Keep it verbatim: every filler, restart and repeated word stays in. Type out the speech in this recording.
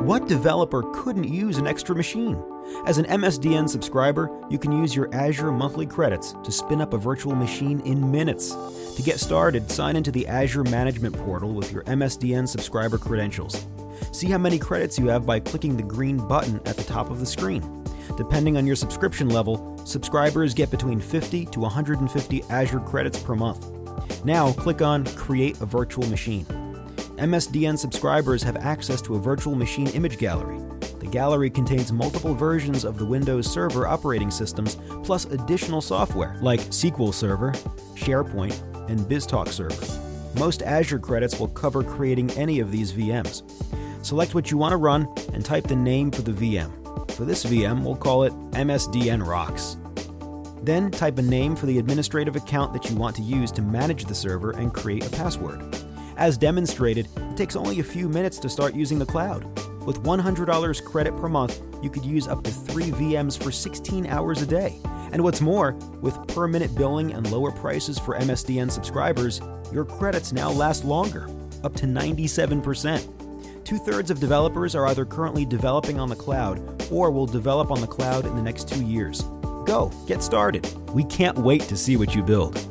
What developer couldn't use an extra machine? As an M S D N subscriber, you can use your Azure monthly credits to spin up a virtual machine in minutes. To get started, sign into the Azure Management Portal with your M S D N subscriber credentials. See how many credits you have by clicking the green button at the top of the screen. Depending on your subscription level, subscribers get between fifty to one hundred fifty Azure credits per month. Now click on Create a Virtual Machine. M S D N subscribers have access to a virtual machine image gallery. The gallery contains multiple versions of the Windows Server operating systems, plus additional software like S Q L Server, SharePoint, and BizTalk Server. Most Azure credits will cover creating any of these V Ms. Select what you want to run and type the name for the V M. For this V M, we'll call it M S D N Rocks. Then type a name for the administrative account that you want to use to manage the server and create a password. As demonstrated, it takes only a few minutes to start using the cloud. With one hundred dollars credit per month, you could use up to three V Ms for sixteen hours a day. And what's more, with per-minute billing and lower prices for M S D N subscribers, your credits now last longer, up to ninety-seven percent. Two-thirds of developers are either currently developing on the cloud or will develop on the cloud in the next two years. Go, get started. We can't wait to see what you build.